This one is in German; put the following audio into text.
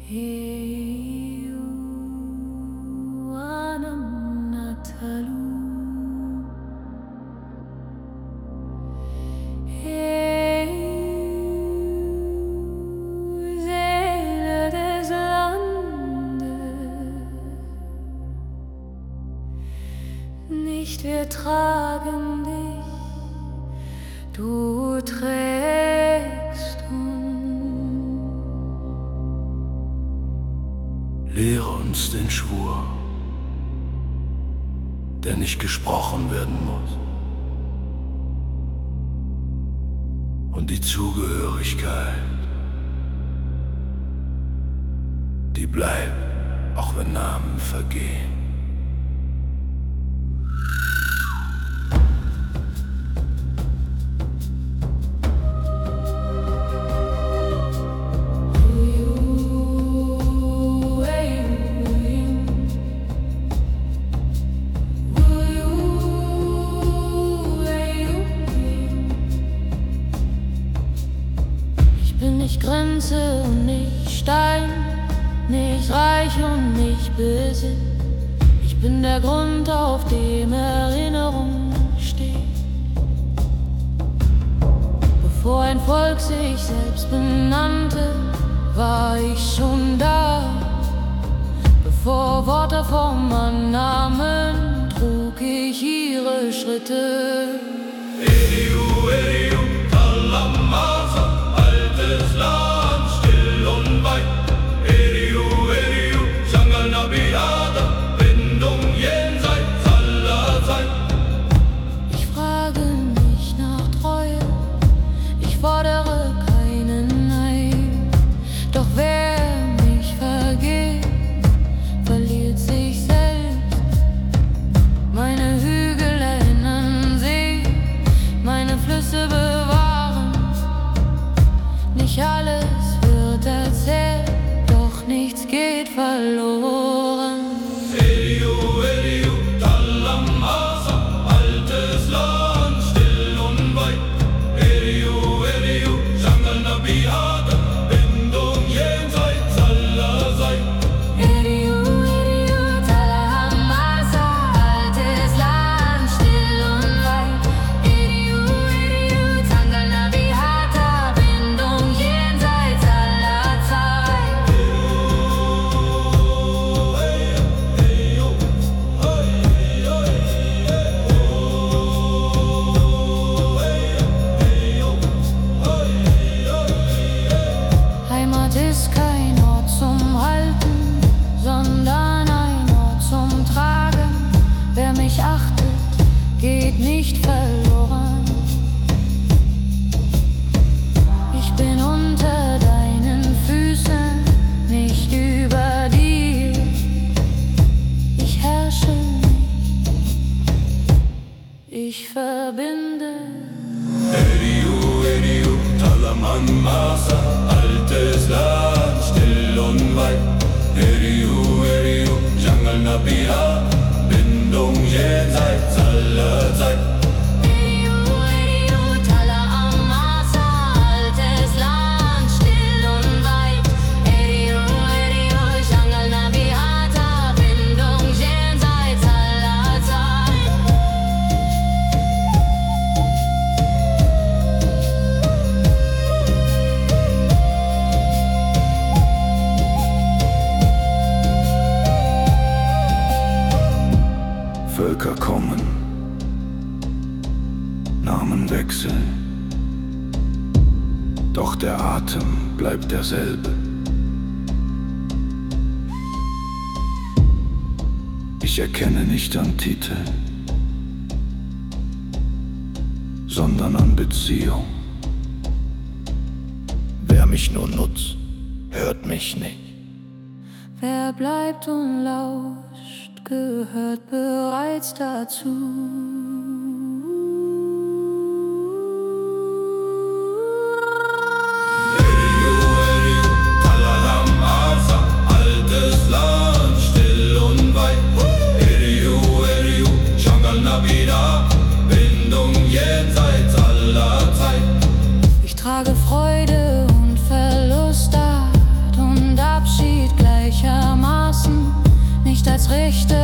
Seele des Landes, nicht wir tragen dich, du trägst uns. Lehre uns den Schwur, der nicht gesprochen werden muss, und die Zugehörigkeit, die bleibt, auch wenn Namen vergehen. Nicht Grenze und nicht Stein, nicht Reich und nicht Besitz. Ich bin der Grund, auf dem Erinnerung steht. Bevor ein Volk sich selbst benannte, war ich schon da. Bevor Worte Form annahmen, trug ich ihre Schritte. Eriu, Eriu, Talamasa, altes Land, still und weit. Eriu, Eriu, Jungle Nabiada, Bindung jenseits aller Zeit. Ich frage nicht nach Treue, ich fordere keinen Nein. Doch wer mich vergeht, verliert sich selbst. Meine Hügel erinnern See, meine Flüsse bewahren. Nicht alles wird erzählt, doch nichts geht verloren. Eriu, Eriu, Talamasa, altes Land, still und weit. Eriu, Eriu, Jungle Nabiada, Bindung jenseits aller Zeit. Eriu, Eriu, Talamasa, altes Land, still und weit. Eriu, Eriu, Jungle Nabiada, Bindung jenseits aller Zeit. Heimat ist kein Ort zum Halten, sondern ein Ort zum Tragen. Wer mich achtet, geht nicht verloren. Ich bin unter deinen Füßen, nicht über dir. Ich herrsche nicht, ich verbinde. Eriu, Eriu, Talamasa, altes Land, still und weit. Eriu, Eriu, Jungle Nabiada, Bindung jenseits aller Zeit. Eriu, Eriu, Talamasa, altes Land, still und weit. Eriu, Eriu, Jungle Nabiada, Bindung jenseits aller Zeit. Völker kommen, Namen wechseln, doch der Atem bleibt derselbe. Ich erkenne nicht an Titeln, sondern an Beziehung. Wer mich nur nutzt, hört mich nicht. Wer bleibt und lauscht, gehört bereits dazu. Eriu, Eriu, Talamasa, altes Land, still und weit. Eriu, Eriu, Jungle Nabiada, Bindung jenseits aller Zeit. Ich trage Freude und Verlust, Art und Abschied das Rechte